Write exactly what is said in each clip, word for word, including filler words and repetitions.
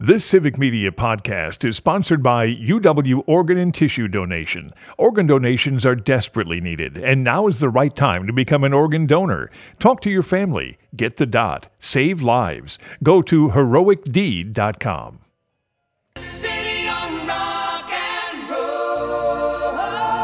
This Civic Media podcast is sponsored by U W Organ and Tissue Donation. Organ donations are desperately needed, and now is the right time to become an organ donor. Talk to your family. Get the dot. Save lives. Go to heroic deed dot com. City on rock and roll.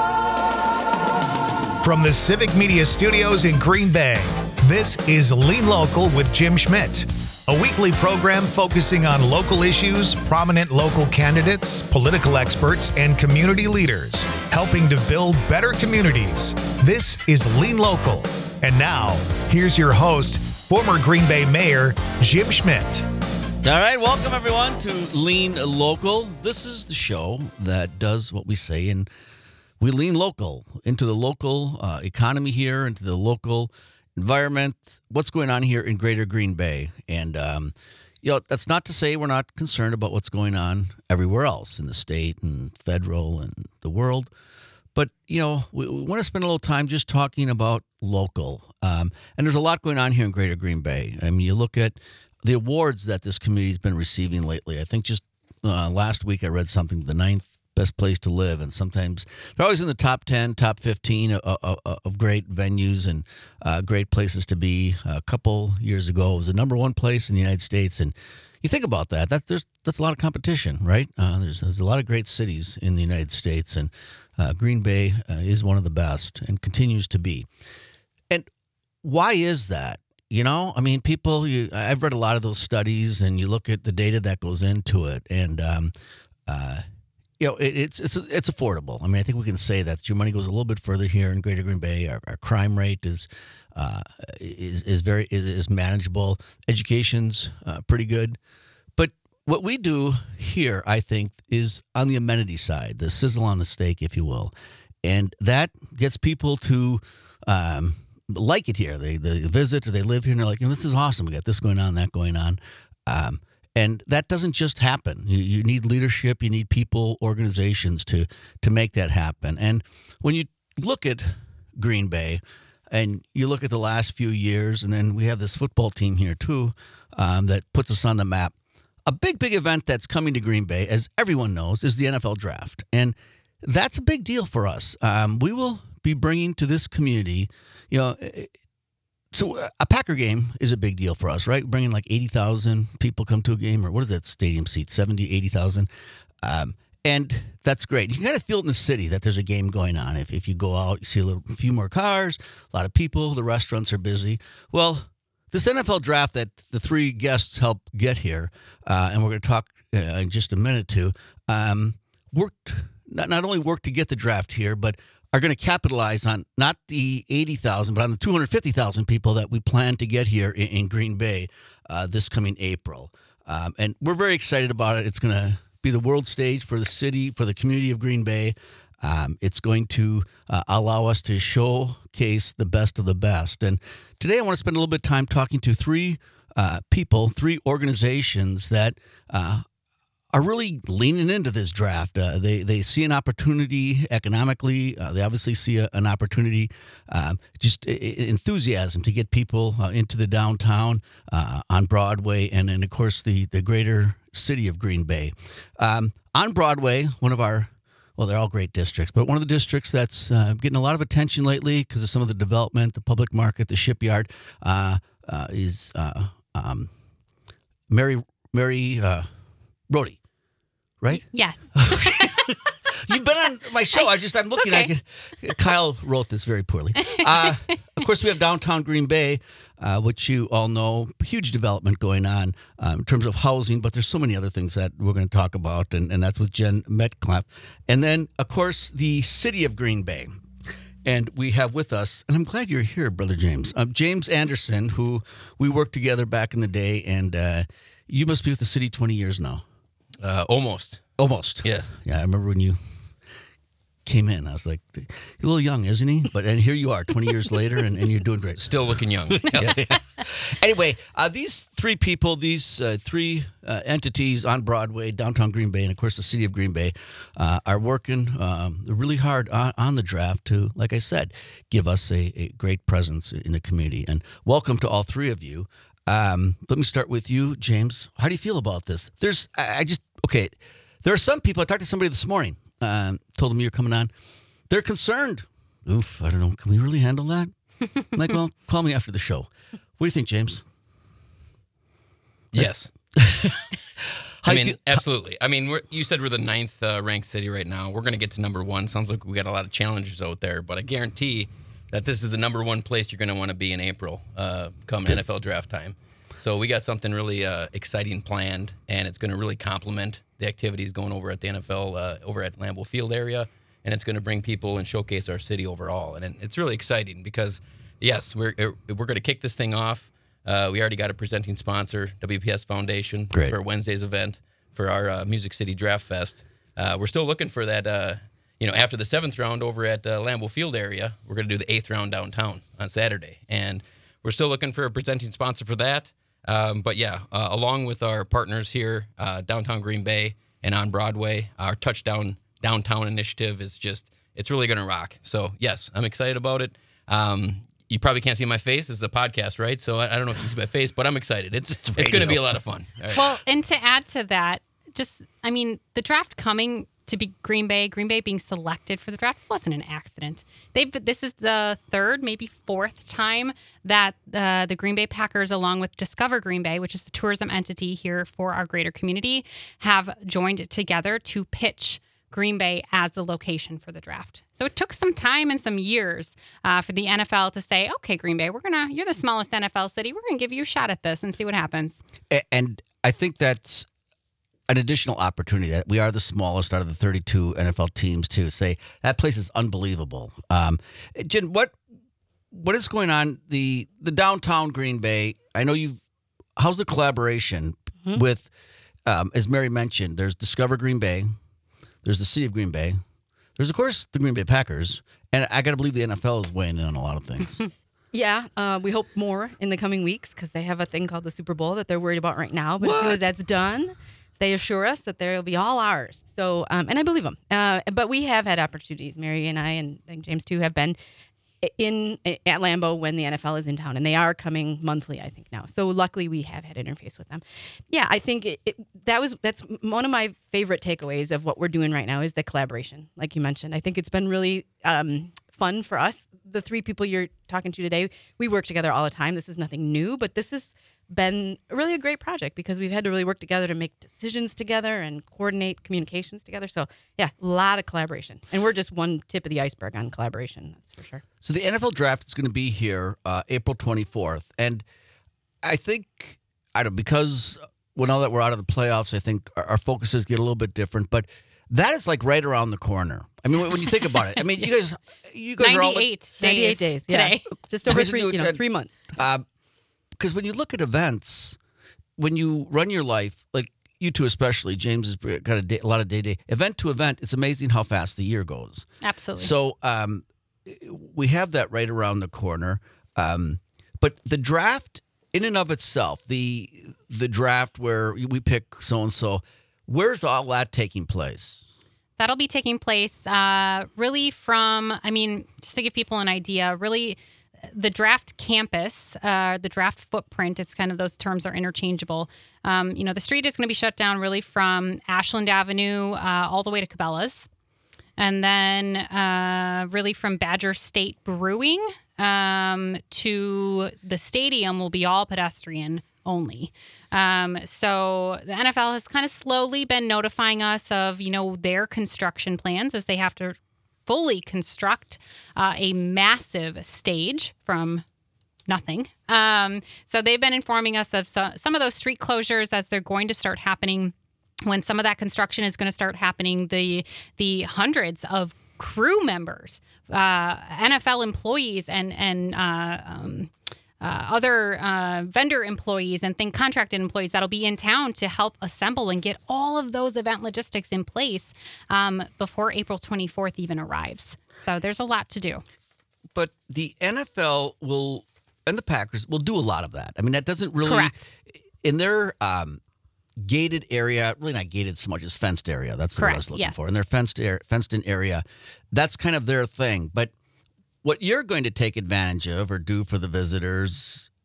From the Civic Media Studios in Green Bay, this is Lean Local with Jim Schmidt, a weekly program focusing on local issues, prominent local candidates, political experts, and community leaders, helping to build better communities. This is Lean Local. And now, here's your host, former Green Bay Mayor, Jim Schmidt. All right, welcome everyone to Lean Local. This is the show that does what we say, and we lean local into the local uh, economy here, into the local environment, what's going on here in Greater Green Bay. And, um, you know, that's not to say we're not concerned about what's going on everywhere else in the state and federal and the world. But, you know, we, we want to spend a little time just talking about local. Um, and there's a lot going on here in Greater Green Bay. I mean, you look at the awards that this community's been receiving lately. I think just uh, last week I read something, the ninth best place to live, and sometimes they're always in the top ten, top fifteen of, of, of great venues and uh, great places to be. A couple years ago, it was the number one place in the United States, and you think about that. That's there's that's a lot of competition, right? Uh, there's there's a lot of great cities in the United States, and uh, Green Bay uh, is one of the best and continues to be. And why is that? You know, I mean, people. You, I've read a lot of those studies, and you look at the data that goes into it, and um, uh, You know, it, it's it's it's affordable. I mean, I think we can say that your money goes a little bit further here in Greater Green Bay. Our, our crime rate is uh, is is very is, is manageable. Education's uh, pretty good, but what we do here, I think, is on the amenity side, the sizzle on the steak, if you will, and that gets people to um, like it here. They they visit or they live here, and they're like, "This is awesome. We got this going on, that going on." Um, And that doesn't just happen. You, you need leadership, you need people, organizations to to make that happen. And when you look at Green Bay and you look at the last few years, and then we have this football team here too um, that puts us on the map. A big, big event that's coming to Green Bay, as everyone knows, is the N F L Draft. And that's a big deal for us. Um, we will be bringing to this community, you know, So a Packer game is a big deal for us, right? Bringing like eighty thousand people come to a game, or what is that stadium seat, seventy, eighty thousand? Um, and that's great. You can kind of feel it in the city that there's a game going on. If if you go out, you see a, little, a few more cars, a lot of people, the restaurants are busy. Well, this N F L Draft that the three guests helped get here, uh, and we're going to talk uh, in just a minute too, um, worked, not, not only worked to get the draft here, but are going to capitalize on not the eighty thousand, but on the two hundred fifty thousand people that we plan to get here in, in Green Bay uh, this coming April. Um, and we're very excited about it. It's going to be the world stage for the city, for the community of Green Bay. Um, it's going to uh, allow us to showcase the best of the best. And today I want to spend a little bit of time talking to three uh, people, three organizations that uh, are really leaning into this draft. Uh, they they see an opportunity economically. Uh, they obviously see a, an opportunity, um, just I- I- enthusiasm to get people uh, into the downtown, uh, on Broadway, and then, of course, the, the greater city of Green Bay. Um, on Broadway, one of our, well, they're all great districts, but one of the districts that's uh, getting a lot of attention lately because of some of the development, the public market, the shipyard, uh, uh, is uh, um, Mary, Mary uh, Rhodey. Right? Yes. You've been on my show. I just, I'm looking okay. at it. Kyle wrote this very poorly. Uh, of course, we have downtown Green Bay, uh, which you all know, huge development going on um, in terms of housing, but there's so many other things that we're going to talk about, and, and that's with Jen Metcalf. And then, of course, the city of Green Bay. And we have with us, and I'm glad you're here, Brother James, um, James Anderson, who we worked together back in the day, and uh, you must be with the city twenty years now. Uh, almost. Almost. Yeah. Yeah, I remember when you came in. I was like, he's a little young, isn't he? But and here you are twenty years later, and, and you're doing great. Still looking young. Yes. Anyway, uh, these three people, these uh, three uh, entities on Broadway, downtown Green Bay, and, of course, the city of Green Bay, uh, are working um, really hard on, on the draft to, like I said, give us a, a great presence in the community. And welcome to all three of you. Um, let me start with you, James. How do you feel about this? There's, I, I just, okay, there are some people, I talked to somebody this morning, um, told them you're coming on. They're concerned. Oof, I don't know. Can we really handle that? I'm like, well, call me after the show. What do you think, James? Yes. How I you mean, feel- absolutely. I mean, we're, you said we're the ninth uh, ranked city right now. We're going to get to number one. Sounds like we got a lot of challengers out there, but I guarantee that this is the number one place you're going to want to be in April, uh, come N F L draft time. So we got something really uh, exciting planned, and it's going to really complement the activities going over at the N F L, uh, over at Lambeau Field area, and it's going to bring people and showcase our city overall. And it- it's really exciting because, yes, we're we're going to kick this thing off. Uh, we already got a presenting sponsor, W P S Foundation, Great. for Wednesday's event for our uh, Music City Draft Fest. Uh, we're still looking for that, uh, you know, after the seventh round over at uh, Lambeau Field area, we're going to do the eighth round downtown on Saturday. And we're still looking for a presenting sponsor for that. Um, but yeah, uh, along with our partners here, uh, downtown Green Bay and on Broadway, our Touchdown Downtown initiative is just, it's really going to rock. So yes, I'm excited about it. Um, you probably can't see my face. This is a podcast, right? So I, I don't know if you can see my face, but I'm excited. It's it's, going to radio. be a lot of fun. All right. Well, and to add to that, just, I mean, the draft coming to be Green Bay, Green Bay being selected for the draft wasn't an accident. They've this is the third, maybe fourth time that uh, the Green Bay Packers, along with Discover Green Bay, which is the tourism entity here for our greater community, have joined together to pitch Green Bay as the location for the draft. So it took some time and some years uh, for the N F L to say, okay, Green Bay, we're gonna, you're the smallest N F L city. We're gonna give you a shot at this and see what happens. A- And I think that's an additional opportunity that we are the smallest out of the thirty-two N F L teams to say that place is unbelievable. Um, Jen, what what is going on the the downtown Green Bay? I know you've. How's the collaboration Mm-hmm. with, um, as Mary mentioned, there's Discover Green Bay, there's the City of Green Bay, there's of course the Green Bay Packers, and I got to believe the N F L is weighing in on a lot of things. Yeah, uh, we hope more in the coming weeks because they have a thing called the Super Bowl that they're worried about right now. But as soon What? as that's done, they assure us that they'll be all ours. So, um, and I believe them. Uh, but we have had opportunities. Mary and I, and, and James too, have been in at Lambeau when the N F L is in town, and they are coming monthly, I think now. So luckily, we have had interface with them. Yeah, I think it, it, that was that's one of my favorite takeaways of what we're doing right now is the collaboration, like you mentioned. I think it's been really um, fun for us. The three people you're talking to today, we work together all the time. This is nothing new, but this has been really a great project because we've had to really work together to make decisions together and coordinate communications together. So yeah, a lot of collaboration, and we're just one tip of the iceberg on collaboration. That's for sure. So the N F L draft is going to be here uh, April twenty-fourth. And I think, I don't because well, now that we're out of the playoffs, I think our, our focuses get a little bit different. But that is like right around the corner. I mean, when, when you think about it, I mean, you guys, you guys are all like, ninety-eight ninety-eight days yeah. today. Just over Guys are three, doing you know, good. three months. because when you look at events, when you run your life, like you two especially, James has got a, day, a lot of day-to-day. Event to event, it's amazing how fast the year goes. Absolutely. So um, we have that right around the corner. Um, but the draft in and of itself, the the draft where we pick so-and-so, where's all that taking place? That'll be taking place uh, really from, I mean, just to give people an idea, really the draft campus, uh, the draft footprint, it's kind of those terms are interchangeable. Um, you know, the street is going to be shut down really from Ashland Avenue uh, all the way to Cabela's. And then uh, really from Badger State Brewing um, to the stadium will be all pedestrian only. Um, so the N F L has kind of slowly been notifying us of, you know, their construction plans as they have to fully construct uh, a massive stage from nothing. Um, so they've been informing us of so, some of those street closures as they're going to start happening. When some of that construction is going to start happening, the the hundreds of crew members, uh, N F L employees, and and uh, um, uh, other uh, vendor employees and think contracted employees that'll be in town to help assemble and get all of those event logistics in place um, before April twenty-fourth even arrives. So there's a lot to do. But the N F L will, and the Packers will do a lot of that. I mean, that doesn't really, Correct. in their um, gated area, really not gated so much as fenced area. That's the word I was Correct, looking yes. for. In their fenced air, fenced in area, that's kind of their thing. But what you're going to take advantage of or do for the visitors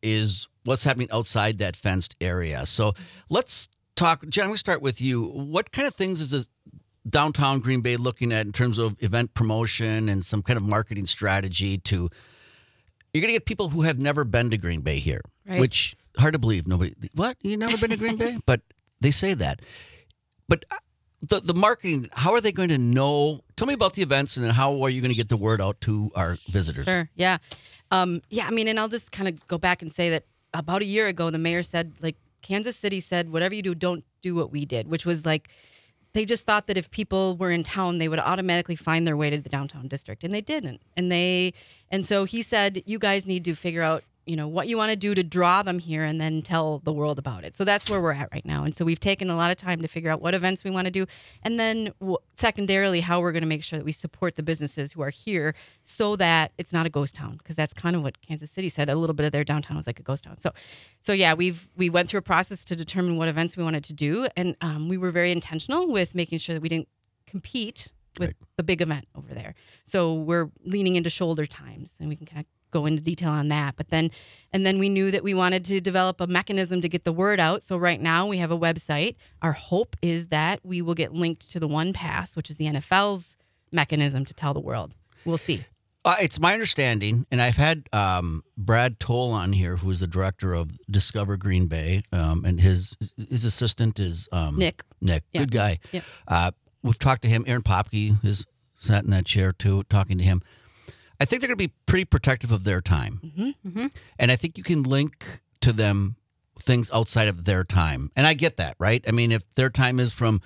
is what's happening outside that fenced area. So let's talk. Jen, I'm going to start with you. What kind of things is a downtown Green Bay looking at in terms of event promotion and some kind of marketing strategy to, you're going to get people who have never been to Green Bay here, Right. which hard to believe. Nobody, what? You never been to Green Bay? But they say that. But the the marketing, how are they going to know? Tell me about the events, and then how are you going to get the word out to our visitors? Sure. Yeah. Um, yeah. I mean, and I'll just kind of go back and say that about a year ago, the mayor said, like, Kansas City said, whatever you do, don't do what we did, which was like, they just thought that if people were in town, they would automatically find their way to the downtown district, and they didn't. And they, and so he said, you guys need to figure out, you know, what you want to do to draw them here and then tell the world about it. So that's where we're at right now. And so we've taken a lot of time to figure out what events we want to do. And then w- secondarily, how we're going to make sure that we support the businesses who are here so that it's not a ghost town. Because that's kind of what Kansas City said. A little bit of their downtown was like a ghost town. So, so yeah, we've, we went through a process to determine what events we wanted to do. And um, we were very intentional with making sure that we didn't compete with Right. the big event over there. So we're leaning into shoulder times, and we can kind of go into detail on that. But then, and then we knew that we wanted to develop a mechanism to get the word out. So right now we have a website. Our hope is that we will get linked to the One Pass, which is the N F L's mechanism to tell the world. We'll see. Uh, it's my understanding, and I've had um, Brad Toll on here, who is the director of Discover Green Bay, um, and his his assistant is um, Nick. Nick, Yeah. good guy. Yeah. Uh, we've talked to him. Aaron Popke has sat in that chair too, talking to him. I think they're going to be pretty protective of their time, Mm-hmm. and I think you can link to them things outside of their time, and I get that, right? I mean, if their time is from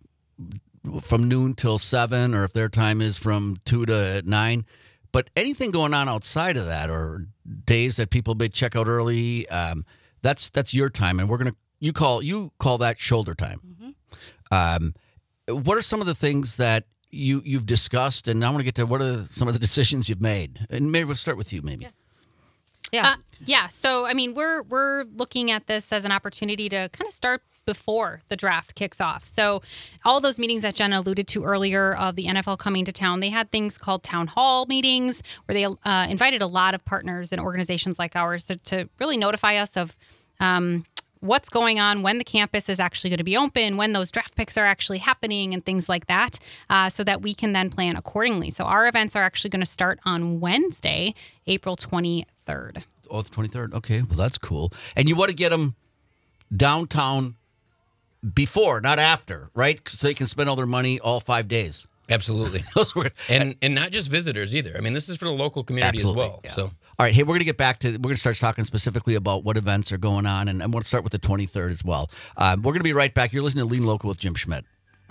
from noon till seven, or if their time is from two to nine. But anything going on outside of that, or days that people may check out early, um, that's that's your time, and we're gonna you call you call that shoulder time. Um, what are some of the things that you you've discussed, and I want to get to what are some of the decisions you've made, and maybe we'll start with you, maybe. Yeah. Uh, yeah. So, I mean, we're we're looking at this as an opportunity to kind of start before the draft kicks off. So, all those meetings that Jenna alluded to earlier of the N F L coming to town, they had things called town hall meetings where they uh, invited a lot of partners and organizations like ours to, to really notify us of um, what's going on, when the campus is actually going to be open, when those draft picks are actually happening, and things like that, uh, so that we can then plan accordingly. So, our events are actually going to start on Wednesday, April twenty-third. Oh, the twenty-third. Okay, well, that's cool. And you want to get them downtown before, not after, right? So they can spend all their money all five days. Absolutely. Those were- And and not just visitors either. I mean, this is for the local community Absolutely, as well. yeah. So All right, hey, we're going to get back to, we're going to start talking specifically about what events are going on, and I want to start with the twenty-third as well. Um, we're going to be right back. You're listening to Lean Local with Jim Schmidt.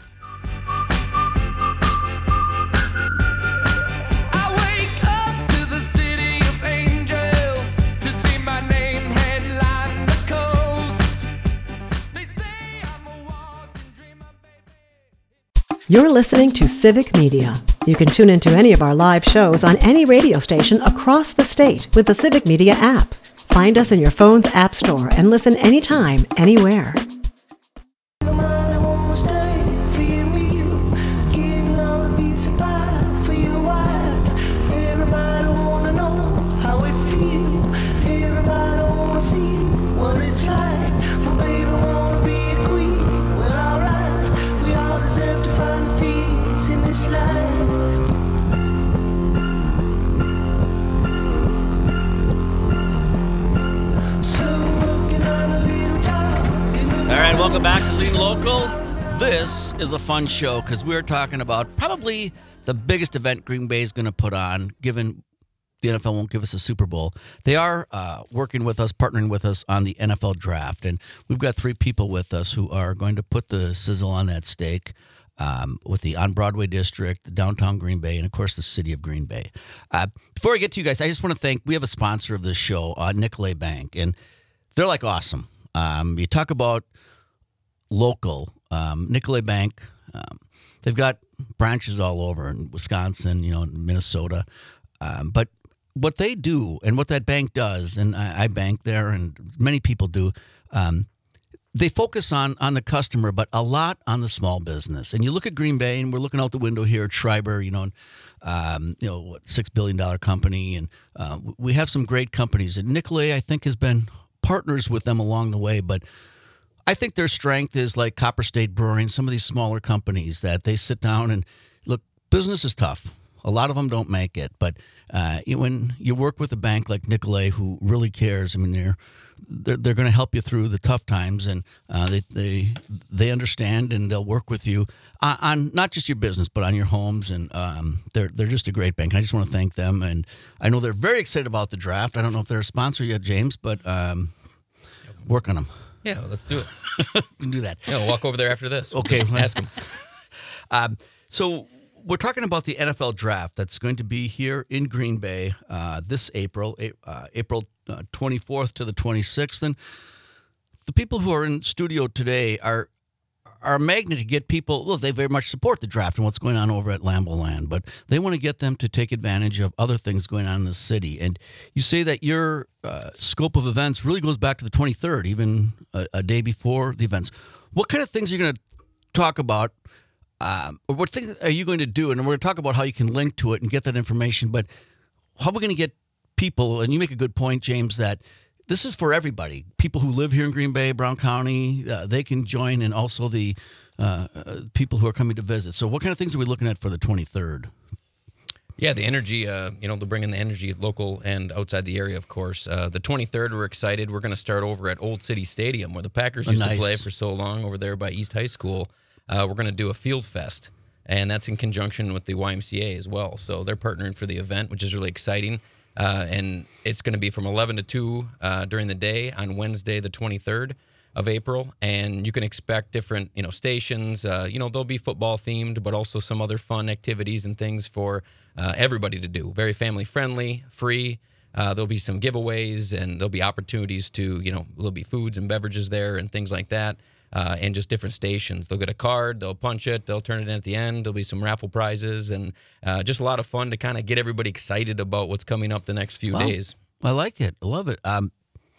I wake up to the city of angels to see my name headline the coast. They say I'm a walking dreamer, baby. You're listening to Civic Media. You can tune into any of our live shows on any radio station across the state with the Civic Media app. Find us in your phone's app store and listen anytime, anywhere. All right, welcome back to Lean Local. This is a fun show because we're talking about probably the biggest event Green Bay is going to put on, given the N F L won't give us a Super Bowl. They are uh, working with us, partnering with us on the N F L draft, and we've got three people with us who are going to put the sizzle on that steak um, with the on-Broadway district, the downtown Green Bay, and, of course, the city of Green Bay. Uh, before I get to you guys, I just want to thank, we have a sponsor of this show, uh, Nicolet Bank, and they're like awesome. Um, you talk about local, um, Nicolet Bank, um, they've got branches all over in Wisconsin, you know, in Minnesota. Um, but what they do and what that bank does, and I, I bank there and many people do, um, they focus on on the customer, but a lot on the small business. And you look at Green Bay, and we're looking out the window here at Schreiber, you know, and, um, you know, what, six billion dollar company, and uh, we have some great companies. And Nicolay, I think, has been partners with them along the way, but I think their strength is like Copper State Brewing, some of these smaller companies that they sit down and look. Business is tough. A lot of them don't make it, but uh, you- when you work with a bank like Nicolay, who really cares, I mean, they're they're, they're going to help you through the tough times, and uh, they they they understand, and they'll work with you on, on not just your business, but on your homes, and um, they're they're just a great bank. I just want to thank them, and I know they're very excited about the draft. I don't know if they're a sponsor yet, James, but um, work on them. Yeah, let's do it. Do that. Yeah, we'll walk over there after this. Okay. Ask them. Um, so we're talking about the N F L draft that's going to be here in Green Bay uh, this April, A- uh, April uh, twenty-fourth to the twenty-sixth. And the people who are in studio today are are a magnet to get people. Well, they very much support the draft and what's going on over at Lambeau Land, but they want to get them to take advantage of other things going on in the city. And you say that your uh, scope of events really goes back to the twenty-third, even a, a day before the events. What kind of things are you going to talk about? Um, or what things are you going to do? And we're going to talk about how you can link to it and get that information. But how are we going to get people? And you make a good point, James, that this is for everybody. People who live here in Green Bay, Brown County, uh, they can join, and also the uh, uh, people who are coming to visit. So what kind of things are we looking at for the twenty-third? Yeah, the energy, uh, you know, they'll bring in the energy local and outside the area, of course. Uh, the twenty-third, we're excited. We're going to start over at Old City Stadium, where the Packers Oh, used nice. to play for so long, over there by East High School. Uh, we're going to do a field fest, and that's in conjunction with the Y M C A as well. So they're partnering for the event, which is really exciting. Uh, and it's going to be from eleven to two uh, during the day on Wednesday, the twenty-third of April. And you can expect different, you know, stations. Uh, you know, they'll be football themed, but also some other fun activities and things for uh, everybody to do. Very family friendly, free. Uh, there'll be some giveaways, and there'll be opportunities to, you know, there'll be foods and beverages there and things like that. Uh, and just different stations. They'll get a card, they'll punch it, they'll turn it in at the end. There'll be some raffle prizes, and uh, just a lot of fun to kind of get everybody excited about what's coming up the next few Wow. days. I like it. I love it. Um,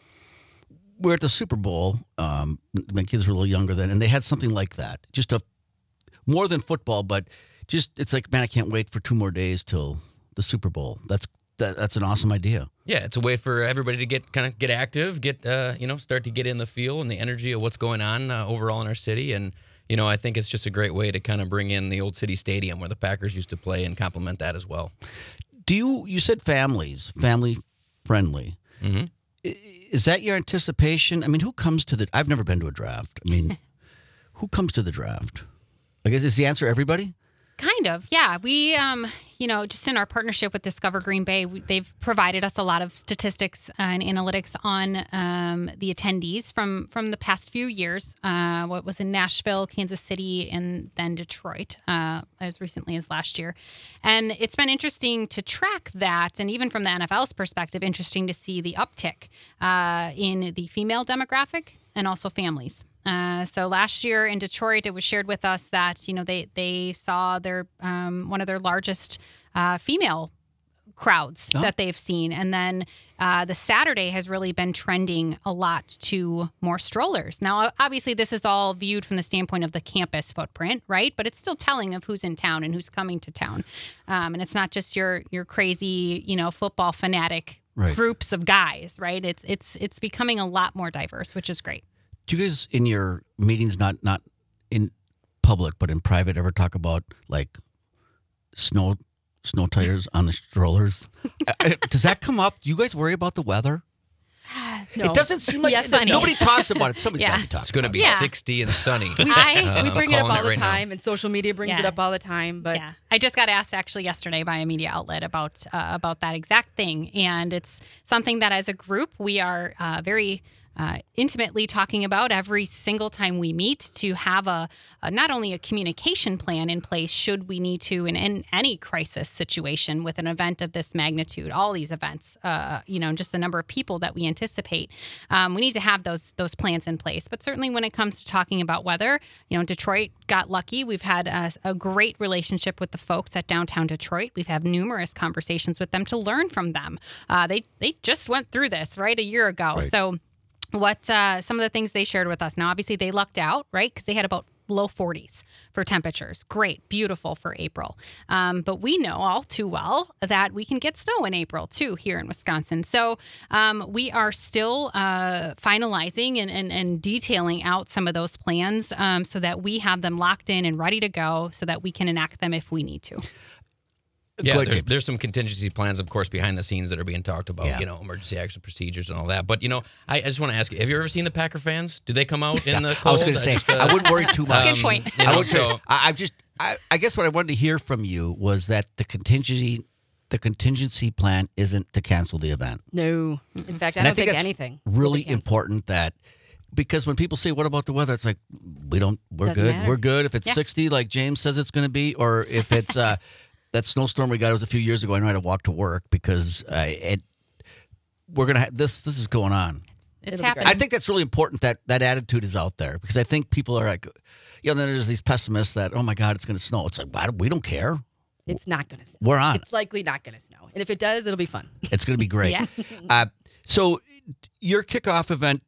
we're at the Super Bowl. Um, my kids were a little younger then, and they had something like that. Just a more than football, but just it's like, man, I can't wait for two more days till the Super Bowl. That's that, that's an awesome idea. Yeah, it's a way for everybody to get kind of get active, get uh, you know, start to get in the feel and the energy of what's going on uh, overall in our city. And you know, I think it's just a great way to kind of bring in the Old City Stadium where the Packers used to play and complement that as well. Do you you said families, family friendly? Mm-hmm. I- Is that your anticipation? I mean, who comes to the? I've never been to a draft. I mean, who comes to the draft? I guess is the answer everybody? Kind of, yeah. We, um, you know, just in our partnership with Discover Green Bay, we, they've provided us a lot of statistics and analytics on um, the attendees from from the past few years. Uh, what was in Nashville, Kansas City, and then Detroit, uh, as recently as last year. And it's been interesting to track that, and even from the N F L's perspective, interesting to see the uptick uh, in the female demographic and also families. Uh, so last year in Detroit, it was shared with us that, you know, they, they saw their um, one of their largest uh, female crowds Oh. that they've seen. And then uh, the Saturday has really been trending a lot to more strollers. Now, obviously, this is all viewed from the standpoint of the campus footprint, right? But it's still telling of who's in town and who's coming to town. Um, and it's not just your your crazy, you know, football fanatic Right. groups of guys, right? It's it's it's becoming a lot more diverse, which is great. Do you guys in your meetings, not not in public but in private, ever talk about like snow snow tires on the strollers? Uh, Does that come up? Do you guys worry about the weather? No. It doesn't seem like Yes, honey. nobody talks about it. Somebody's Yeah. got to be talking. It's going to about be Yeah. sixty and sunny. I- Uh, we I'm bring it up calling all the right now. time, and social media brings it Yeah. up all the time. But yeah, I just got asked actually yesterday by a media outlet about uh, about that exact thing, and it's something that as a group we are uh, very uh, intimately talking about every single time we meet to have a, a not only a communication plan in place should we need to in, in any crisis situation with an event of this magnitude, all these events, uh, you know, just the number of people that we anticipate, um, we need to have those those plans in place. But certainly when it comes to talking about weather, you know, Detroit got lucky. We've had a, a great relationship with the folks at downtown Detroit. We've had numerous conversations with them to learn from them. Uh, they they just went through this right a year ago, Right. so. what uh, some of the things they shared with us. Now, obviously, they lucked out, right? Because they had about low forties for temperatures. Great, beautiful for April. Um, but we know all too well that we can get snow in April too here in Wisconsin. So um, we are still uh, finalizing and, and, and detailing out some of those plans um, so that we have them locked in and ready to go so that we can enact them if we need to. Yeah, Go ahead, there's, James. there's some contingency plans, of course, behind the scenes that are being talked about, Yeah. you know, emergency action procedures and all that. But, you know, I, I just want to ask you, have you ever seen the Packer fans? Do they come out in the I cold? was going to say, just, uh, I wouldn't worry too much. Good point. you I know, would say, so, I, I just, I, I guess what I wanted to hear from you was that the contingency, the contingency plan isn't to cancel the event. No. In fact, I And don't think, that's anything. will be really canceled. important that because when people say, "What about the weather?" It's like we don't. We're Doesn't good. matter. We're good. If it's Yeah. sixty, like James says it's going to be, or if it's uh, that snowstorm we got was a few years ago. I know I had to walk to work because uh, it. We're gonna ha- this. This is going on. It's It'll be happening. I think that's really important that that attitude is out there because I think people are like, you know, then there's these pessimists that, oh my God, it's going to snow. It's like, why, we don't care. It's not going to snow. We're on. It's likely not going to snow. And if it does, it'll be fun. It's going to be great. Yeah. uh, so your kickoff event,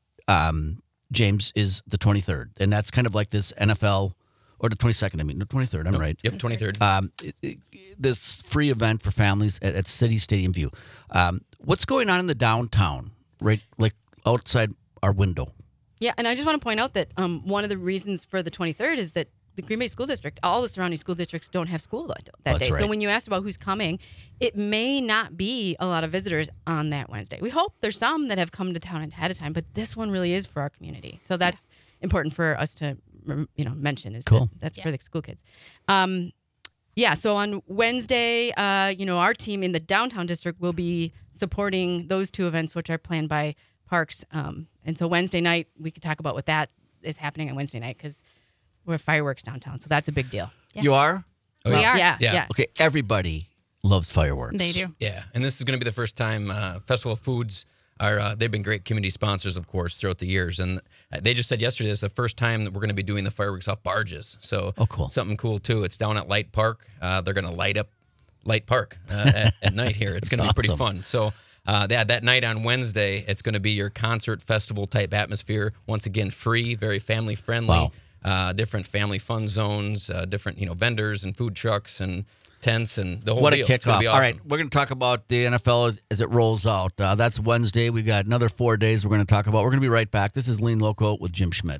um, James, is the twenty-third, and that's kind of like this N F L, or the twenty-second. I mean, the twenty-third. I'm right. Yep, twenty-third. Um, it, it, this free event for families at, at City Stadium View. Um, what's going on in the downtown, right, like outside our window? Yeah, and I just want to point out that um, one of the reasons for the twenty-third is that the Green Bay School District, all the surrounding school districts don't have school that, that That's day. So right. when you asked about who's coming, it may not be a lot of visitors on that Wednesday. We hope there's some that have come to town ahead of time, but this one really is for our community. So that's important for us to, you know, mention. Is Cool. that that's for the school kids. Um, yeah, so on Wednesday, uh, you know, our team in the downtown district will be supporting those two events, which are planned by Parks. Um, and so Wednesday night, we could talk about what that is happening on Wednesday night because we're at fireworks downtown, so that's a big deal. Yeah. You are? Oh, we yeah. are. Yeah, Yeah. yeah. Okay, everybody loves fireworks. They do. Yeah, and this is going to be the first time uh, Festival of Foods are. Uh, they've been great community sponsors, of course, throughout the years, and they just said yesterday it's the first time that we're going to be doing the fireworks off barges. So, Oh, cool. Something cool too. It's down at Light Park. Uh, they're going to light up Light Park uh, at, at night here. It's going to be pretty awesome. fun. So. Uh, that, that night on Wednesday, it's going to be your concert festival type atmosphere. Once again, free, very family friendly. Wow. Uh, different family fun zones, uh, different you know vendors and food trucks and tents and the whole What a deal. It's gonna kickoff. be All awesome. right, we're going to talk about the N F L as, as it rolls out. Uh, that's Wednesday. We got another four days we're going to talk about. We're going to be right back. This is Lean Local with Jim Schmidt.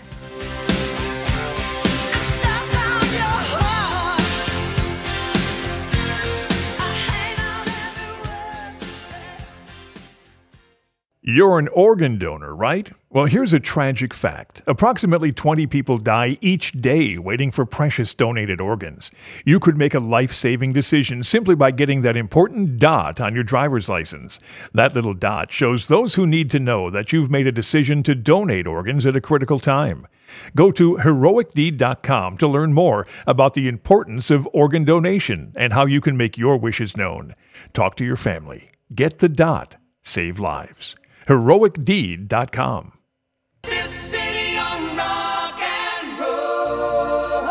You're an organ donor, right? Well, here's a tragic fact. Approximately twenty people die each day waiting for precious donated organs. You could make a life-saving decision simply by getting that important dot on your driver's license. That little dot shows those who need to know that you've made a decision to donate organs at a critical time. Go to heroic deed dot com to learn more about the importance of organ donation and how you can make your wishes known. Talk to your family. Get the dot. Save lives. heroic deed dot com. This city on rock and roll.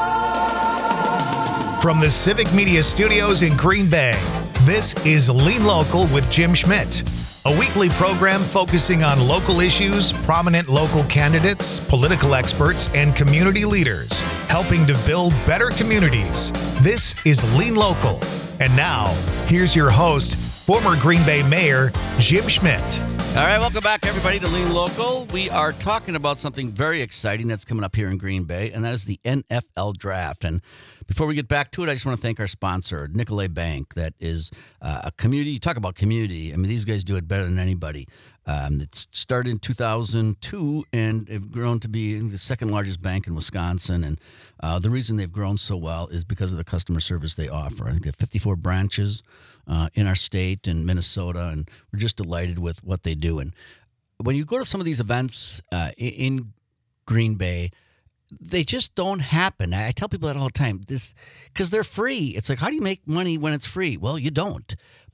From the Civic Media Studios in Green Bay, this is Lean Local with Jim Schmidt, a weekly program focusing on local issues, prominent local candidates, political experts, and community leaders, helping to build better communities. This is Lean Local. And now, here's your host, former Green Bay Mayor Jim Schmidt. All right, welcome back, everybody, to Lean Local. We are talking about something very exciting that's coming up here in Green Bay, and that is the N F L Draft. And before we get back to it, I just want to thank our sponsor, Nicolay Bank, that is uh, a community. You talk about community. I mean, these guys do it better than anybody. Um, it started in two thousand two and have grown to be the second largest bank in Wisconsin. And uh, the reason they've grown so well is because of the customer service they offer. I think they have fifty-four branches uh, in our state and Minnesota, and we're just delighted with what they do. And when you go to some of these events uh, in Green Bay, they just don't happen. I tell people that all the time. This because they're free. It's like, how do you make money when it's free? Well, you don't.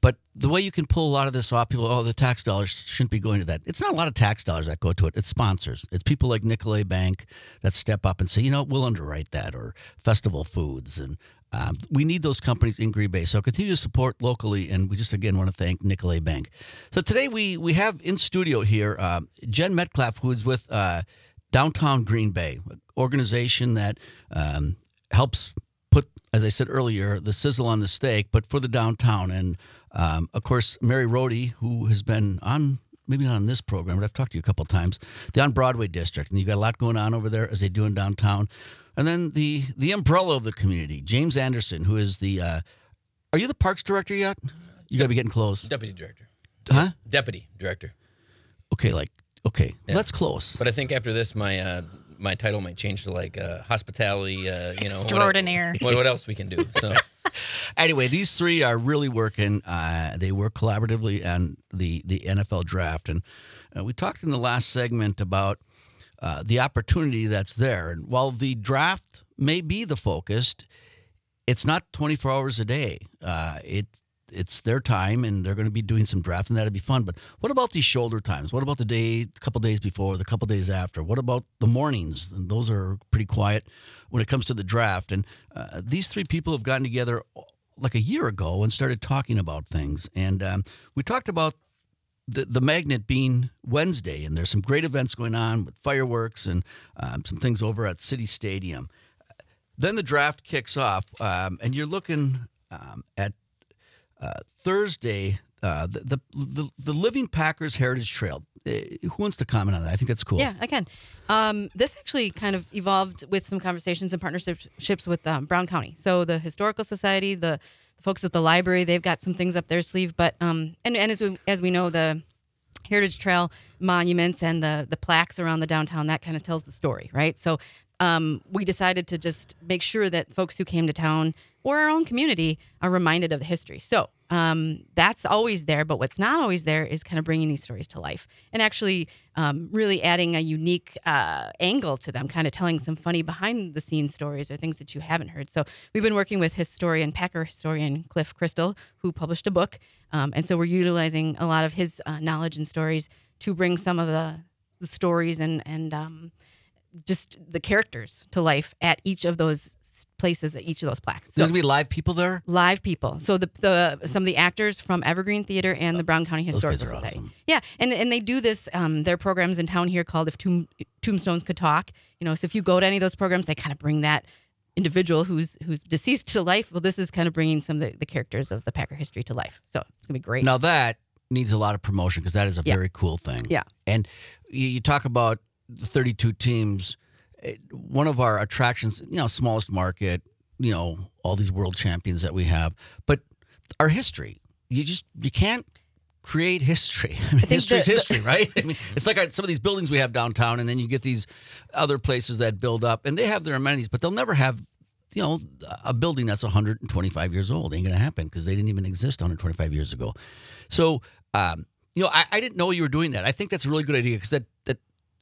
But the way you can pull a lot of this off, people, oh, the tax dollars shouldn't be going to that. It's not a lot of tax dollars that go to it. It's sponsors. It's people like Nicolay Bank that step up and say, you know, we'll underwrite that, or Festival Foods. And um, we need those companies in Green Bay. So continue to support locally. And we just, again, want to thank Nicolay Bank. So today we, we have in studio here uh, Jen Metcalf, who is with uh, Downtown Green Bay, an organization that um, helps put, as I said earlier, the sizzle on the steak, but for the downtown. And Um, of course, Mary Rohde, who has been on, maybe not on this program, but I've talked to you a couple of times, the On-Broadway District. And you've got a lot going on over there, as they do in downtown. And then the the umbrella of the community, James Anderson, who is the, uh, are you the Parks Director yet? You got to be getting close. Deputy director. Huh? Deputy director. Okay, like, okay, Yeah. that's close. But I think after this, my uh, my title might change to like uh, hospitality. Uh, you know, what- Extraordinaire. What, what else we can do? So Anyway, these three are really working. Uh, they work collaboratively on the, the N F L draft. And uh, we talked in the last segment about uh, the opportunity that's there. And while the draft may be the focus, it's not twenty-four hours a day. Uh, it It's their time, and they're going to be doing some draft, and that'll be fun. But what about these shoulder times? What about the day, a couple days before, the couple days after? What about the mornings? And those are pretty quiet when it comes to the draft. And uh, these three people have gotten together like a year ago and started talking about things. And um, we talked about the, the Magnet being Wednesday, and there's some great events going on with fireworks and um, some things over at City Stadium. Then the draft kicks off, um, and you're looking um, at Uh, Thursday, uh, the, the the the Living Packers Heritage Trail. Uh, who wants to comment on that? I think that's cool. Yeah, I can. Um, this actually kind of evolved with some conversations and partnerships with um, Brown County. So the Historical Society, the, the folks at the library, they've got some things up their sleeve. But um, and, and as we as we know, the Heritage Trail monuments and the the plaques around the downtown, that kind of tells the story, right? So um, we decided to just make sure that folks who came to town or our own community are reminded of the history. So um, that's always there, but what's not always there is kind of bringing these stories to life and actually um, really adding a unique uh, angle to them, kind of telling some funny behind the scenes stories or things that you haven't heard. So we've been working with historian, Packer historian Cliff Crystal, who published a book. Um, and so we're utilizing a lot of his uh, knowledge and stories to bring some of the, the stories and, and um, just the characters to life at each of those places, at each of those plaques. There's So going to be live people there? live people. So the, the some of the actors from Evergreen Theater and the Brown County Those Historical guys are Society. awesome. Yeah, and and they do this. Um, their programs in town here called "If Tomb, Tombstones Could Talk." You know, so if you go to any of those programs, they kind of bring that individual who's who's deceased to life. Well, this is kind of bringing some of the, the characters of the Packer history to life. So it's gonna be great. Now that needs a lot of promotion because that is a Yeah. very cool thing. Yeah. And you, you talk about the thirty-two teams. eh, One of our attractions, you know, smallest market, you know, all these world champions that we have, but our history, you just, you can't create history. I mean, think history is the- the- history, right? I mean, it's like our, some of these buildings we have downtown, and then you get these other places that build up, and they have their amenities, but they'll never have, you know, a building that's one hundred twenty-five years old. Ain't going to happen because they didn't even exist one hundred twenty-five years ago. So, um, you know, I, I didn't know you were doing that. I think that's a really good idea because that, that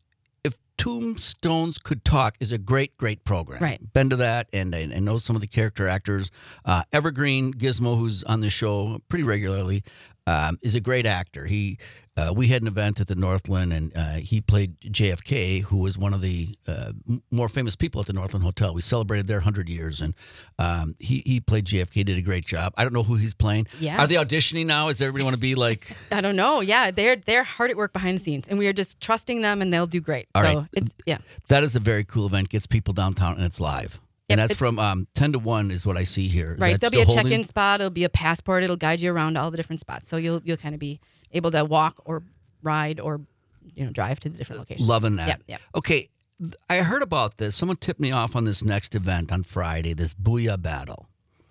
if Tombstones Could Talk is a great, great program. Right. Been to that, and I, I know some of the character actors. Uh, Evergreen Gizmo, who's on the show pretty regularly, um, is a great actor. He, uh, we had an event at the Northland, and uh, he played J F K, who was one of the uh, m- more famous people at the Northland Hotel. We celebrated their one hundred years, and um, he he played J F K. Did a great job. I don't know who he's playing. Yeah. Are they auditioning now? Does everybody want to be like? I don't know. Yeah, they're they're hard at work behind the scenes, and we are just trusting them, and they'll do great. All so right. it's yeah. That is a very cool event. Gets people downtown, and it's live. Yep, And that's it- from um, ten to one is what I see here. Is Right. that There'll be a still check-in holding? spot. It'll be a passport. It'll guide you around all the different spots. So you'll you'll kind of be able to walk or ride or you know drive to the different locations. Loving that. Yep, yep. Okay, th- I heard about this. Someone tipped me off on this next event on Friday, this Booyah Battle.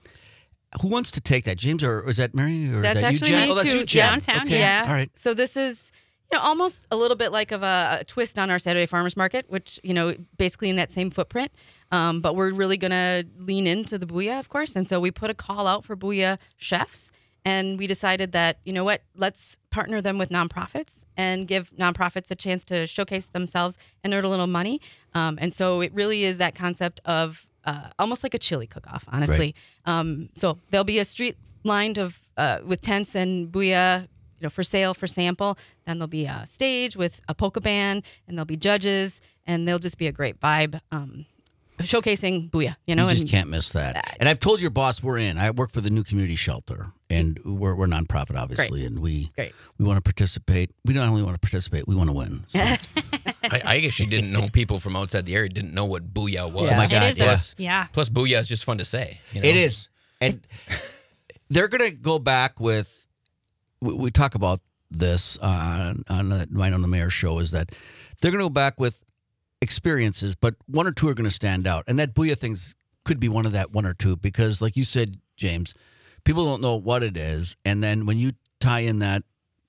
Who wants to take that? James, or is that Mary? Or is That's that actually you, Jen? me Oh, that's too. you, Jen. Downtown, Okay. Yeah. All right. So this is you know almost a little bit like of a, a twist on our Saturday Farmers Market, which you know basically in that same footprint. Um, but we're really gonna lean into the Booyah, of course, and so we put a call out for Booyah chefs. And we decided that, you know what, let's partner them with nonprofits and give nonprofits a chance to showcase themselves and earn a little money. Um, and so it really is that concept of uh, almost like a chili cook-off, honestly. Um, so there'll be a street lined of uh, with tents and booyah, you know, for sale for sample. Then there'll be a stage with a polka band, and there'll be judges, and there'll just be a great vibe. Um, showcasing booyah, you know. You just and, can't miss that. And I've told your boss we're in. I work for the New Community Shelter, and we're we're nonprofit, obviously, and we Great. we want to participate. We don't only want to participate; we want to win. So. I, I guess you didn't know people from outside the area didn't know what booyah was. Yeah. Oh my God, It is a- Plus, yeah. plus booyah is just fun to say. You know? It is, and they're gonna go back with. We, we talk about this on on the Mine on the Mayor show. Is that they're gonna go back with experiences, but one or two are going to stand out, and that booyah things could be one of that one or two because, like you said, James, people don't know what it is, and then when you tie in that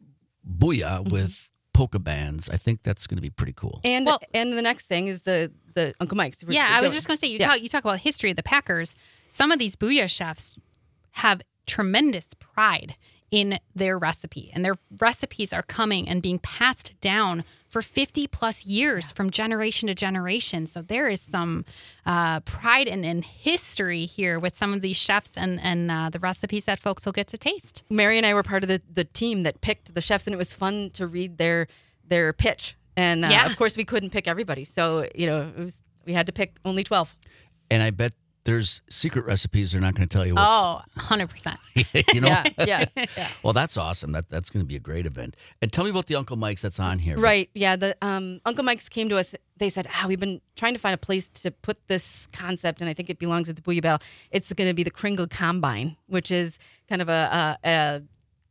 booyah Mm-hmm. with polka bands, I think that's going to be pretty cool. And Well- and the next thing is the the Uncle Mike's. We're Yeah, I was doing- just going to say, you Yeah. talk you talk about history of the Packers. Some of these booyah chefs have tremendous pride in their recipe, and their recipes are coming and being passed down for fifty plus years from generation to generation. So there is some uh, pride and, and history here with some of these chefs and, and uh, the recipes that folks will get to taste. Mary and I were part of the, the team that picked the chefs, and it was fun to read their their pitch. And uh, Yeah. of course, we couldn't pick everybody, so you know, it was we had to pick only twelve. And I bet there's secret recipes they're not going to tell you. What's, Oh, one hundred percent. you know. Yeah, yeah, yeah. Well, that's awesome. That that's going to be a great event. And tell me about the Uncle Mike's that's on here. Right. Yeah. The um, Uncle Mike's came to us. They said, ah, we've been trying to find a place to put this concept, and I think it belongs at the Booyah Battle. It's going to be the Kringle Combine, which is kind of a, a, a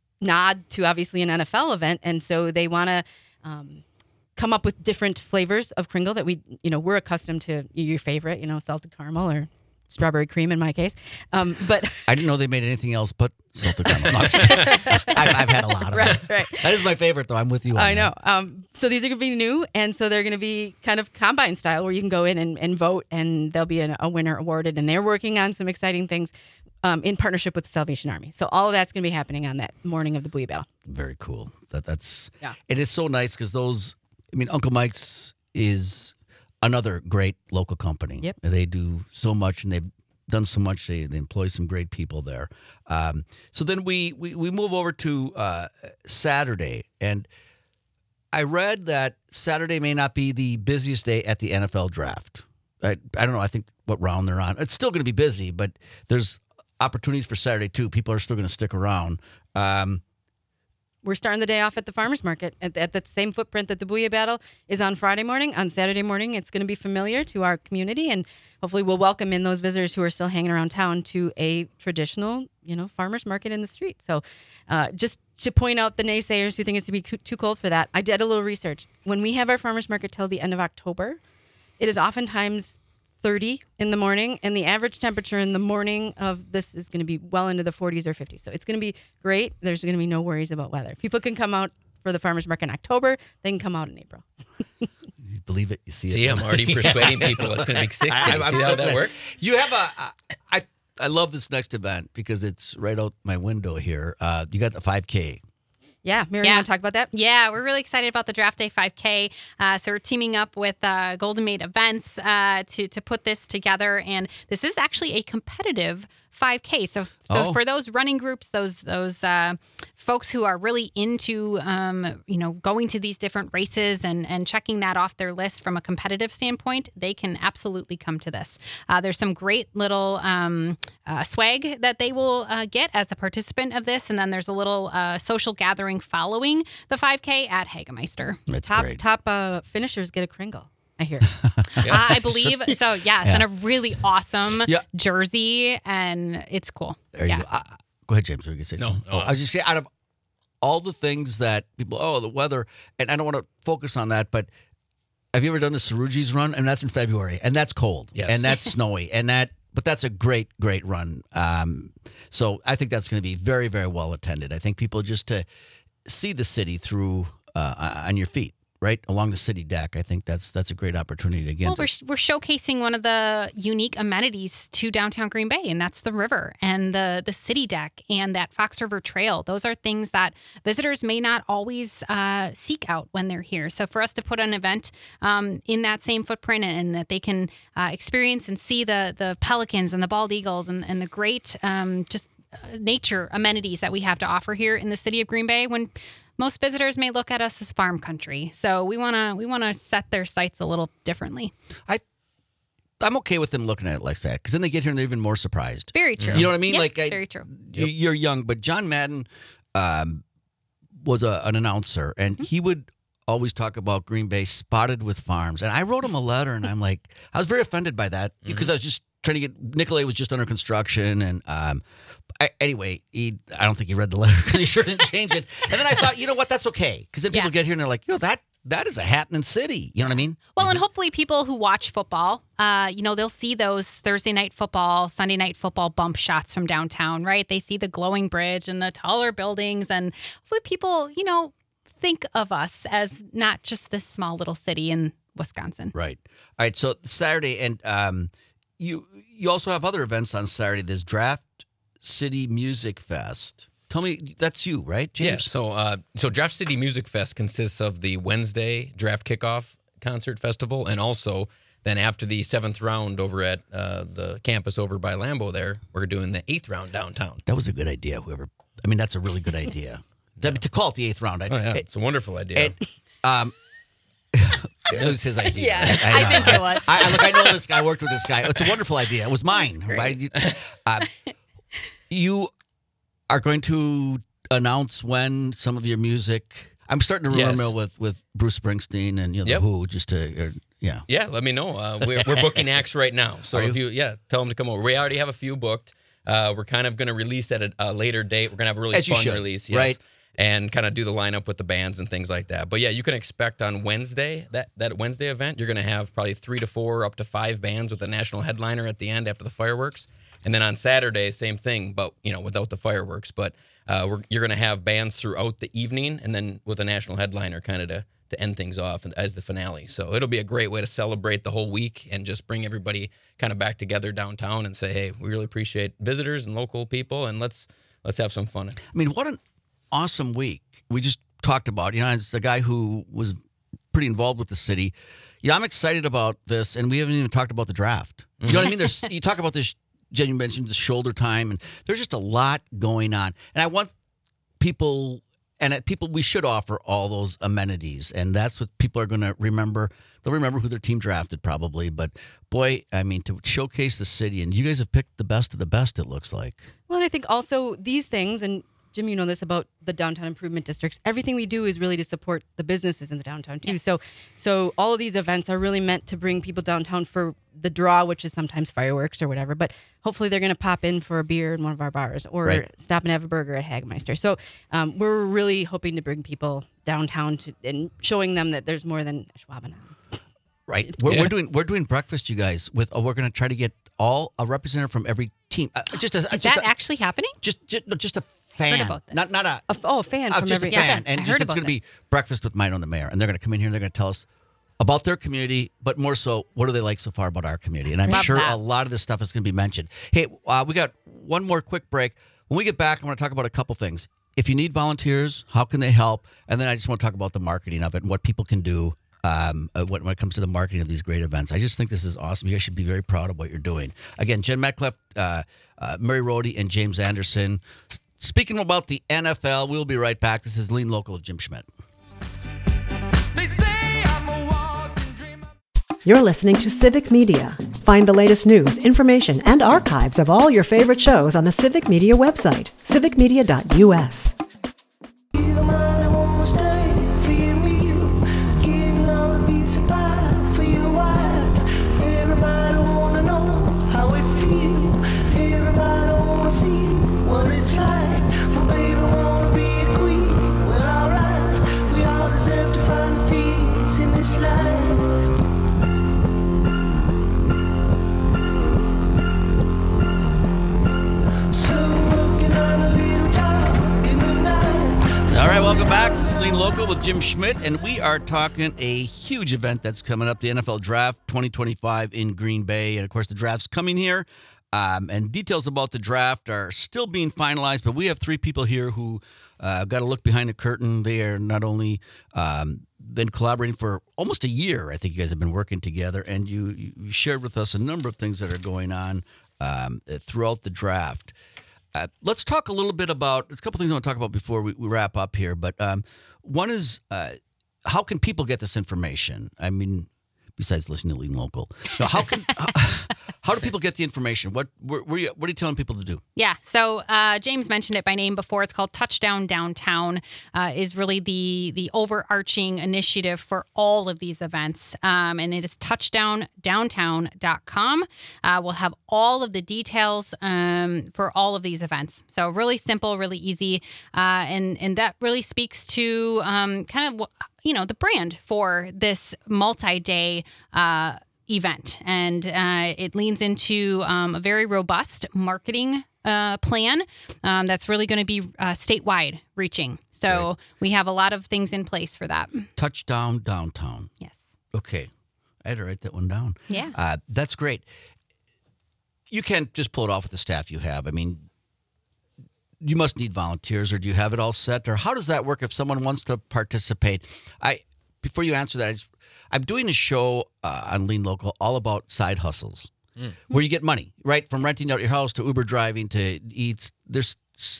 nod to obviously an N F L event. And so they want to um, come up with different flavors of Kringle that we, you know, we're accustomed to your favorite, you know, salted caramel or strawberry cream in my case. Um, but I didn't know they made anything else but salted caramel. No, I'm just kidding. I've, I've had a lot of Right, them. right. That is my favorite, though. I'm with you on I that. know. Um, so these are going to be new, and so they're going to be kind of combine style, where you can go in and, and vote, and there'll be an, a winner awarded. And they're working on some exciting things um, in partnership with the Salvation Army. So all of that's going to be happening on that morning of the Booyah Battle. Very cool. That that's Yeah. And it's so nice because those. I mean, Uncle Mike's is another great local company. Yep. They do so much, and they've done so much. They, they employ some great people there. Um, so then we, we we move over to uh, Saturday, and I read that Saturday may not be the busiest day at the N F L draft. I, I don't know. I think what round they're on. It's still going to be busy, but there's opportunities for Saturday too. People are still going to stick around. Um, We're starting the day off at the farmers market at, at the same footprint that the Booyah Battle is on Friday morning. On Saturday morning, it's going to be familiar to our community, and hopefully we'll welcome in those visitors who are still hanging around town to a traditional, you know, farmers market in the street. So uh, just to point out the naysayers who think it's to be co- too cold for that, I did a little research. When we have our farmers market till the end of October, it is oftentimes thirty in the morning, and the average temperature in the morning of this is going to be well into the forties or fifties. So it's going to be great. There's going to be no worries about weather. People can come out for the farmers market in October. They can come out in April. you believe it, you see it. See, I'm already persuading people it's going to be sixty. I- I'm See how so that sorry. works? You have a. I I love this next event because it's right out my window here. Uh, you got the five K. Yeah, Mary, Yeah. you want to talk about that? Yeah, we're really excited about the Draft Day five K. Uh, so we're teaming up with uh, Golden Maid Events uh, to to put this together, and this is actually a competitive five K. So so Oh. for those running groups, those those uh, folks who are really into um, you know going to these different races and and checking that off their list from a competitive standpoint, they can absolutely come to this. Uh, there's some great little um, uh, swag that they will uh, get as a participant of this, and then there's a little uh, social gathering following the five K at Hagemeister. That's top great. top uh, finishers get a Kringle, I hear. Uh, I believe so. Yes, and a really awesome Yeah. jersey, and it's cool. There yeah. you go. Uh, go ahead, James. We can say No, something. no. I was just saying, out of all the things that people, oh, the weather, and I don't want to focus on that, but have you ever done the Saruji's run? And that's in February, and that's cold, Yes. and that's snowy, and that. But that's a great, great run. Um, so I think that's going to be very, very well attended. I think people just to see the city through uh, on your feet, right along the city deck. I think that's that's a great opportunity again. Well, to- we're, we're showcasing one of the unique amenities to downtown Green Bay, and that's the river and the the city deck and that Fox River Trail. Those are things that visitors may not always uh, seek out when they're here. So for us to put an event um, in that same footprint and, and that they can uh, experience and see the the pelicans and the bald eagles and, and the great um, just uh, nature amenities that we have to offer here in the city of Green Bay when most visitors may look at us as farm country. So we want to we want to set their sights a little differently. I, I'm okay with them looking at it like that because then they get here and they're even more surprised. Very true. You know what I mean? Yep, like I, very true. you- You're young, but John Madden um, was a, an announcer, and Mm-hmm. he would always talk about Green Bay spotted with farms. And I wrote him a letter, and I'm like, I was very offended by that because I was just trying to get Nicolay was just under construction, and um, I, anyway, he I don't think he read the letter because he sure didn't change it. And then I thought, you know what, that's okay because then people Yeah. get here and they're like, you know, that that is a happening city. You know what I mean? Well, and hopefully people who watch football, uh, you know, they'll see those Thursday night football, Sunday night football bump shots from downtown, right? They see the glowing bridge and the taller buildings, and hopefully people, you know, think of us as not just this small little city in Wisconsin. Right. All right. So Saturday, and um, you you also have other events on Saturday. There's Draft City Music Fest. Tell me, that's you, right, James? Yeah. So, uh, so Draft City Music Fest consists of the Wednesday draft kickoff concert festival, and also then after the seventh round over at uh, the campus over by Lambeau, there we're doing the eighth round downtown. That was a good idea. Whoever, I mean, that's a really good idea. That- To call it the eighth round. I, Oh yeah, it- it's a wonderful idea. and, um, it was his idea. Yeah, I, I know. think it was. I, I, look, I know this guy. I worked with this guy. It's a wonderful idea. It was mine. Right? Uh, you are going to announce when some of your music. I'm starting to rumor Yes. mill with with Bruce Springsteen and you know, Yep. the Who, just to or, yeah. Yeah, let me know. Uh, we're, we're booking acts right now. So Are if you? you, yeah, tell them to come over. We already have a few booked. Uh, we're kind of going to release at a, a later date. We're going to have a really As you fun should, release, yes, right? and kind of do the lineup with the bands and things like that. But yeah, you can expect on Wednesday, that, that Wednesday event, you're going to have probably three to four, up to five bands with a national headliner at the end after the fireworks. And then on Saturday, same thing, but you know, without the fireworks. But uh, we're, you're going to have bands throughout the evening, and then with a national headliner, kind of to to end things off as the finale. So it'll be a great way to celebrate the whole week and just bring everybody kind of back together downtown and say, hey, we really appreciate visitors and local people, and let's let's have some fun. I mean, what an awesome week we just talked about. You know, as the guy who was pretty involved with the city, you know, I'm excited about this, and we haven't even talked about the draft. You know what I mean? There's you talk about this. Jen, you mentioned the shoulder time, and there's just a lot going on. And I want people, and uh, people, we should offer all those amenities, and that's what people are going to remember. They'll remember who their team drafted, probably. But boy, I mean, to showcase the city, and you guys have picked the best of the best. It looks like. Well, and I think also these things, and Jim, you know this about the downtown improvement districts. Everything we do is really to support the businesses in the downtown too. Yes. So, so all of these events are really meant to bring people downtown for the draw, which is sometimes fireworks or whatever. But hopefully, they're going to pop in for a beer in one of our bars or Right. stop and have a burger at Hagmeister. So, um, we're really hoping to bring people downtown to, and showing them that there's more than Schwaben. Right. We're, Yeah. we're doing we're doing breakfast, you guys. With oh, we're going to try to get all a representative from every team. Uh, just as Is just that a, actually happening? just, just no, just a fan, about this. not not a. A, oh, a fan uh, from just every a fan, Yeah, and I just, heard it's about going to be this. breakfast with Mine on the Mayor, and they're going to come in here and they're going to tell us about their community, but more so, what do they like so far about our community? And I'm Love sure that. a lot of this stuff is going to be mentioned. Hey, uh, we got one more quick break. When we get back, I want to talk about a couple things. If you need volunteers, how can they help? And then I just want to talk about the marketing of it and what people can do um, uh, when, when it comes to the marketing of these great events. I just think this is awesome. You guys should be very proud of what you're doing. Again, Jen Metcalf, uh, uh, Murray Rohde, and James Anderson. Speaking about the N F L, we'll be right back. This is Lean Local with Jim Schmidt. They say I'm a walking dream. You're listening to Civic Media. Find the latest news, information, and archives of all your favorite shows on the Civic Media website, civic media dot u s. All right, welcome back. This is Lean Local with Jim Schmidt, and we are talking a huge event that's coming up, the N F L Draft twenty twenty-five in Green Bay. And, of course, the draft's coming here, um, and details about the draft are still being finalized, but we have three people here who uh, got to look behind the curtain. They are not only um, been collaborating for almost a year. I think you guys have been working together, and you, you shared with us a number of things that are going on um, throughout the draft. Uh, let's talk a little bit about. There's a couple things I want to talk about before we, we wrap up here. But um, one is uh, how can people get this information? I mean, besides listening to Lean Local, now, how can how, how do people get the information? What where, where are you, what are you telling people to do? Yeah, so uh, James mentioned it by name before. It's called Touchdown Downtown. Uh, is really the the overarching initiative for all of these events, um, and it is touchdown downtown dot com. Uh, we'll have all of the details um, for all of these events. So really simple, really easy, uh, and and that really speaks to um, kind of you know the brand for this multi-day Uh, event, and uh, it leans into um, a very robust marketing uh, plan um, that's really going to be uh, statewide reaching. So Right. we have a lot of things in place for that. Touchdown Downtown. Yes. Okay, I had to write that one down. Yeah. uh, that's great. You can't just pull it off with the staff you have. I mean, you must need volunteers, or do you have it all set, or how does that work if someone wants to participate? I before you answer that, I just, I'm doing a show uh, on Lean Local all about side hustles, where you get money, right? From renting out your house to Uber driving to eats. There's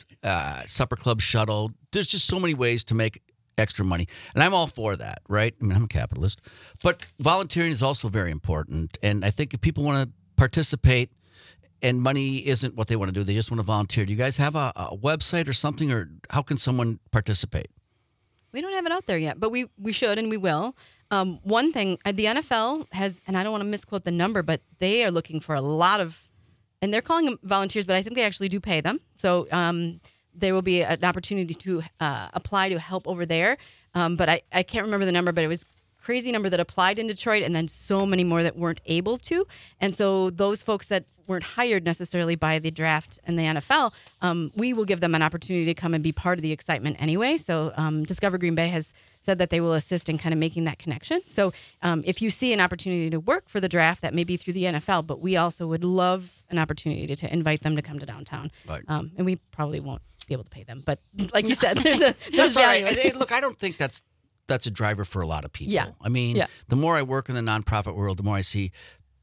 uh, supper club shuttle. There's just so many ways to make extra money. And I'm all for that, right? I mean, I'm a capitalist. But volunteering is also very important. And I think if people want to participate and money isn't what they want to do, they just want to volunteer. Do you guys have a, a website or something, or how can someone participate? We don't have it out there yet, but we, we should and we will. Um, one thing, uh, the N F L has, and I don't want to misquote the number, but they are looking for a lot of, and they're calling them volunteers, but I think they actually do pay them. So um, there will be an opportunity to uh, apply to help over there. Um, but I, I can't remember the number, but it was a crazy number that applied in Detroit, and then so many more that weren't able to. And so those folks that weren't hired necessarily by the draft and the N F L, um, we will give them an opportunity to come and be part of the excitement anyway. So um, Discover Green Bay has said that they will assist in kind of making that connection. So um, if you see an opportunity to work for the draft, that may be through the N F L, but we also would love an opportunity to, to invite them to come to downtown. Right. Um, and we probably won't be able to pay them, but like you said, there's a there's That's all value. right. Hey, look, I don't think that's that's a driver for a lot of people. Yeah. I mean, Yeah. the more I work in the nonprofit world, the more I see,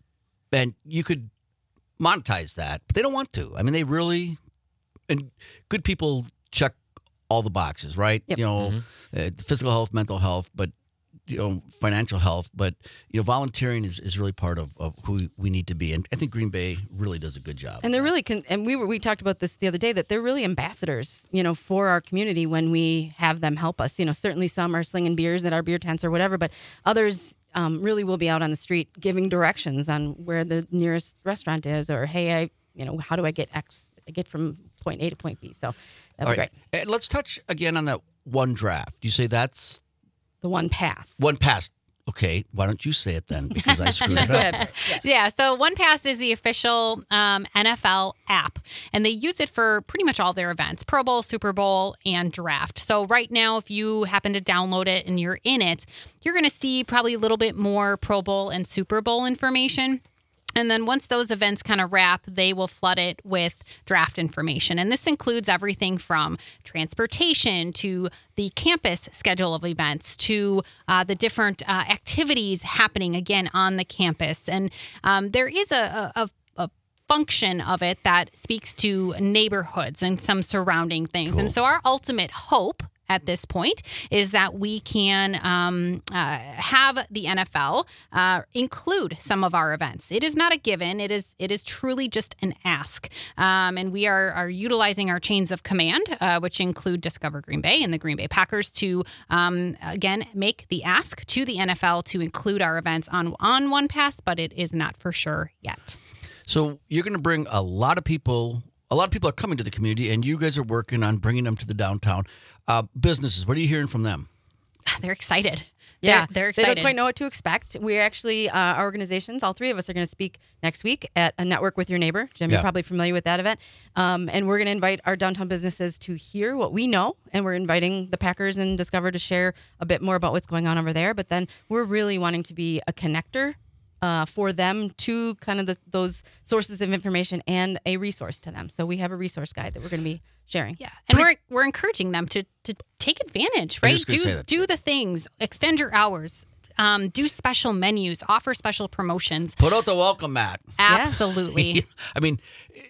and you could monetize that, but they don't want to. I mean, they really, and good people check all the boxes, right? Yep. You know, uh, physical health, mental health, but you know, financial health, but you know, volunteering is, is really part of, of who we need to be, and I think Green Bay really does a good job. And they're really, con- and we were we talked about this the other day, that they're really ambassadors, you know, for our community when we have them help us. You know, certainly some are slinging beers at our beer tents or whatever, but others um, really will be out on the street giving directions on where the nearest restaurant is, or hey, I, you know, how do I get X, I get from point A to point B. So that'd All be right. great. And let's touch again on that one draft. You say that's The one pass. one pass. Okay, why don't you say it then? Because I screwed it Go up. ahead. Yeah. Yeah, so OnePass is the official um, N F L app, and they use it for pretty much all their events, Pro Bowl, Super Bowl, and Draft. So right now, if you happen to download it and you're in it, you're going to see probably a little bit more Pro Bowl and Super Bowl information. And then once those events kind of wrap, they will flood it with draft information. And this includes everything from transportation to the campus schedule of events to uh, the different uh, activities happening, again, on the campus. And um, there is a, a, a function of it that speaks to neighborhoods and some surrounding things. And so our ultimate hope at this point is that we can um, uh, have the N F L uh, include some of our events. It is not a given. It is it is truly just an ask. Um, and we are, are utilizing our chains of command, uh, which include Discover Green Bay and the Green Bay Packers, to, um, again, make the ask to the N F L to include our events on, on OnePass, but it is not for sure yet. So you're going to bring a lot of people. A lot of people are coming to the community, and you guys are working on bringing them to the downtown. Uh, businesses, what are you hearing from them? They're excited. Yeah, they're, they're They excited. don't quite know what to expect. We're actually, uh, our organizations, all three of us are going to speak next week at a Network with Your Neighbor. Jim, Yeah. you're probably familiar with that event. Um, and we're going to invite our downtown businesses to hear what we know. And we're inviting the Packers and Discover to share a bit more about what's going on over there. But then we're really wanting to be a connector uh, for them to kind of the, those sources of information and a resource to them. So we have a resource guide that we're going to be sharing. Yeah, and we're we're encouraging them to to take advantage, I right? was just gonna say Do that. do the things, extend your hours, um, do special menus, offer special promotions. Put out the welcome mat. Absolutely. I mean,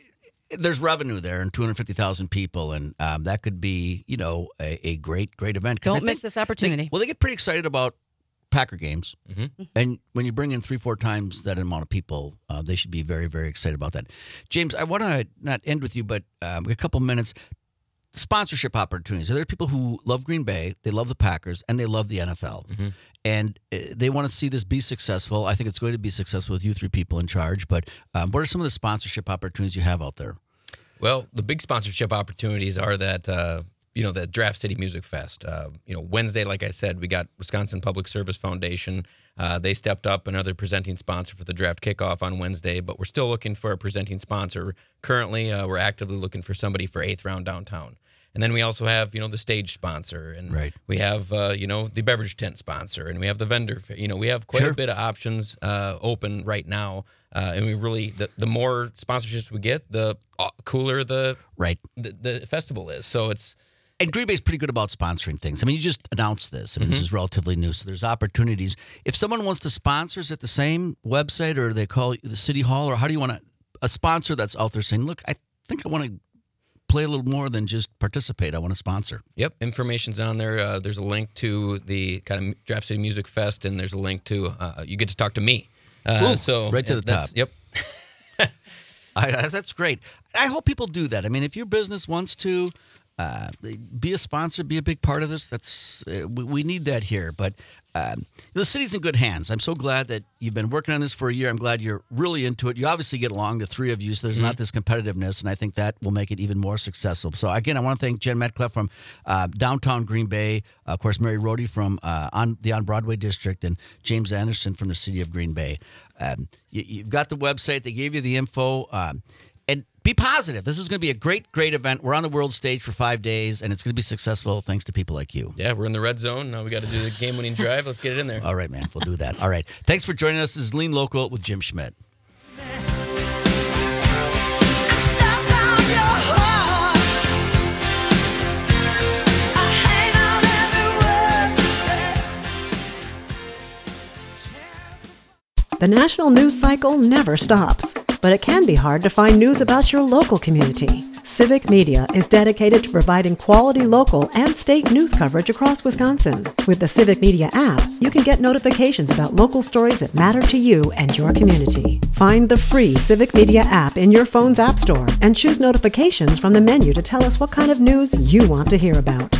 there's revenue there and two hundred fifty thousand people, and um, that could be, you know, a, a great, great event. 'Cause Don't I miss think this opportunity. They, well, they get pretty excited about Packer games, Mm-hmm. and when you bring in three, four times that amount of people, uh, they should be very, very excited about that. James, I want to not end with you, but um, a couple minutes. Sponsorship opportunities. There are people who love Green Bay, they love the Packers, and they love the N F L. Mm-hmm. And uh, they want to see this be successful. I think it's going to be successful with you three people in charge. But um, what are some of the sponsorship opportunities you have out there? Well, the big sponsorship opportunities are that, uh, you know, the Draft City Music Fest. Uh, you know, Wednesday, like I said, we got Wisconsin Public Service Foundation. Uh, they stepped up, another presenting sponsor for the draft kickoff on Wednesday, but we're still looking for a presenting sponsor. Currently, uh, we're actively looking for somebody for eighth round downtown. And then we also have, you know, the stage sponsor, and Right. we have, uh, you know, the beverage tent sponsor, and we have the vendor. You know, we have quite Sure. a bit of options uh, open right now, uh, and we really the, the more sponsorships we get, the uh, cooler the, Right. the the festival is. So it's And Green Bay's pretty good about sponsoring things. I mean, you just announced this. I mean, Mm-hmm. this is relatively new, so there's opportunities. If someone wants to sponsor, is it the same website, or they call the city hall, or how do you want to, a sponsor that's out there saying, look, I think I want to play a little more than just participate. I want to sponsor. Yep, information's on there. Uh, there's a link to the kind of Draft City Music Fest, and there's a link to uh, you get to talk to me. Uh, Ooh, so right to yeah, the that's- top. Yep. I, that's great. I hope people do that. I mean, if your business wants to uh, be a sponsor, be a big part of this, that's uh, we, we need that here. But um, the city's in good hands. I'm so glad that you've been working on this for a year. I'm glad you're really into it. You obviously get along, the three of you, so there's not this competitiveness, and I think that will make it even more successful. So, again, I want to thank Jen Metcalf from uh, downtown Green Bay, uh, of course, Mary Rohde from uh, on the On Broadway District, and James Anderson from the city of Green Bay. Um, you, you've got the website. They gave you the info. Um, and be positive. This is going to be a great, great event. We're on the world stage for five days, and it's going to be successful thanks to people like you. Yeah, we're in the red zone. Now we got to do the game-winning drive. Let's get it in there. All right, man. We'll do that. All right. Thanks for joining us. This is Lean Local with Jim Schmidt. I'm stuck on your heart. I hang on every word you say. The national news cycle never stops, but it can be hard to find news about your local community. Civic Media is dedicated to providing quality local and state news coverage across Wisconsin. With the Civic Media app, you can get notifications about local stories that matter to you and your community. Find the free Civic Media app in your phone's app store and choose notifications from the menu to tell us what kind of news you want to hear about.